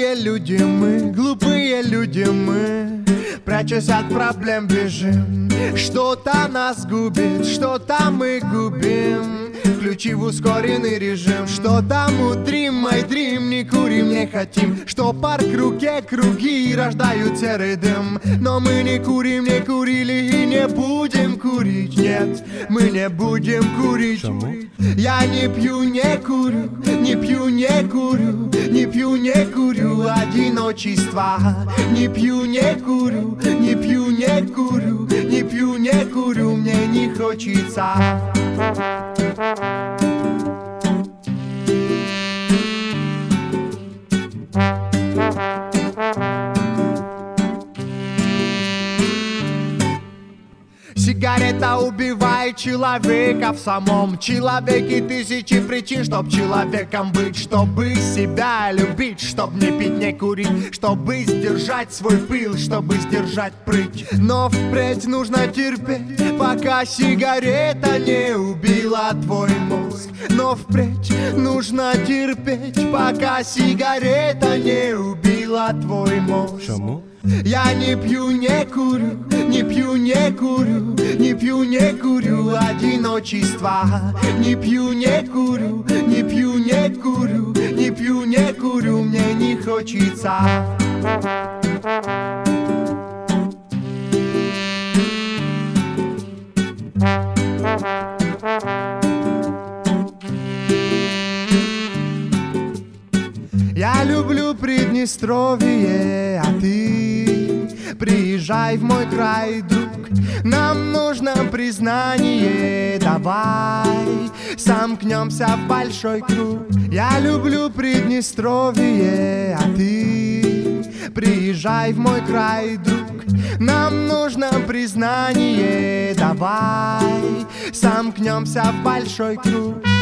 Глупые люди мы, глупые люди мы, прячась от проблем бежим. Что-то нас губит, что-то мы губим. Включив ускоренный режим, что-то мудрим, майдрим, не курим, не хотим. Что пар к руке, круги рождают серый дым. Но мы не курим, не курили и не будем курить. Нет, мы не будем курить. Чому? Я не пью, не курю, не пью, не курю, не пью, не курю одиночества. Не пью, не курю, не пью, не курю, не пью, не курю, мне не хочется. Сигарета убивает человека в самом человеке. Тысячи причин, чтоб человеком быть. Чтобы себя любить, чтоб не пить, не курить. Чтобы сдержать свой пыл, чтобы сдержать прыть. Но впредь нужно терпеть, пока сигарета не убила твой мозг. Но впредь нужно терпеть, пока сигарета не убила твой мозг. Чому? Я не пью, не курю, не пью, не курю, не пью, не курю одиночества. Не пью, не курю, не пью, не курю, не пью, не курю, мне не хочется. Я люблю Приднестровье, а ты приезжай в мой край, друг. Нам нужно признание, давай сомкнемся в большой круг. Я люблю Приднестровье, а ты приезжай в мой край, друг. Нам нужно признание, давай сомкнемся в большой круг.